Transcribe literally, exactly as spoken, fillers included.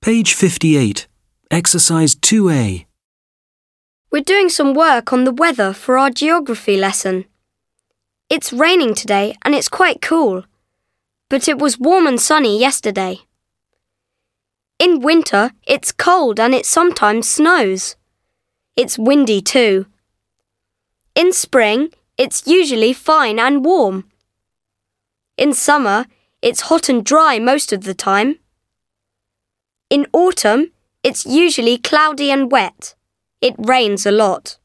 Page fifty-eight. Exercise two A. We're doing some work on the weather for our geography lesson. It's raining today and it's quite cool, but it was warm and sunny yesterday. In winter, it's cold and it sometimes snows. It's windy too. In spring, it's usually fine and warm. In summer, it's hot and dry most of the time. In autumn, it's usually cloudy and wet. It rains a lot.